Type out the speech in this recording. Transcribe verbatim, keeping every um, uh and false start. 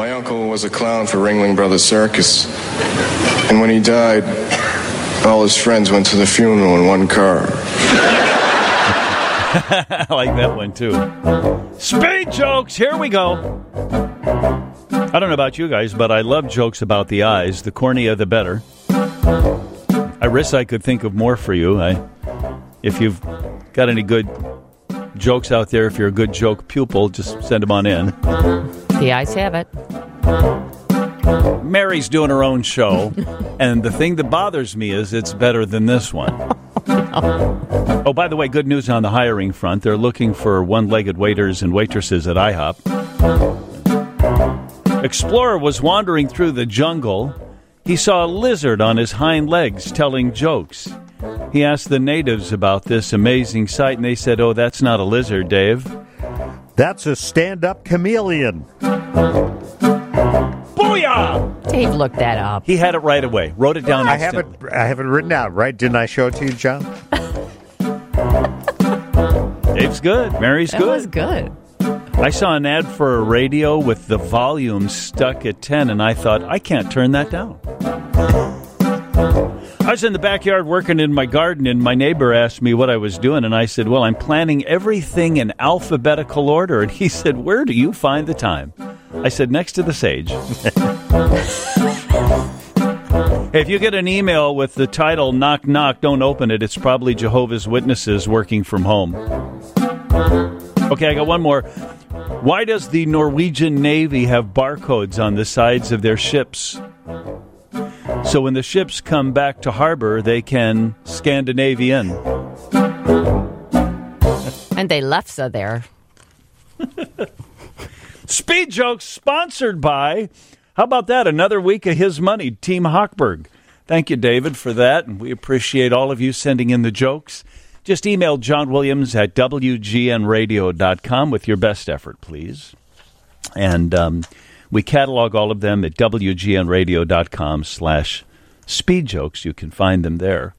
My uncle was a clown for Ringling Brothers Circus. And when he died, all his friends went to the funeral in one car. I like that one, too. Speed jokes, here we go. I don't know about you guys, but I love jokes about the eyes. The cornea, the better. I wish I could think of more for you. I, if you've got any good jokes out there, if you're a good joke pupil, just send them on in. The eyes have it. Mary's doing her own show, and the thing that bothers me is it's better than this one. Oh, by the way, good news on the hiring front. They're looking for one-legged waiters and waitresses at IHOP. Explorer was wandering through the jungle. He saw a lizard on his hind legs telling jokes. He asked the natives about this amazing sight, and they said, "Oh, that's not a lizard, Dave. That's a stand-up chameleon." Booyah! Dave looked that up. He had it right away. Wrote it down I have it, instantly. I have it written out, right? Didn't I show it to you, John? Dave's good. Mary's That good. was good. I saw an ad for a radio with the volume stuck at ten, and I thought, I can't turn that down. I was in the backyard working in my garden, and my neighbor asked me what I was doing, and I said, well, I'm planning everything in alphabetical order. And he said, where do you find the time? I said, next to the sage. If you get an email with the title, knock, knock, don't open it. It's probably Jehovah's Witnesses working from home. Okay, I got one more. Why does the Norwegian Navy have barcodes on the sides of their ships? So when the ships come back to harbor, they can Scandinavian. And they left so there. Speed Jokes sponsored by, how about that? Another week of His Money, Team Hochberg. Thank you, David, for that. And we appreciate all of you sending in the jokes. Just email John Williams at W G N radio dot com with your best effort, please. And um, we catalog all of them at W G N radio dot com slash speed jokes. You can find them there.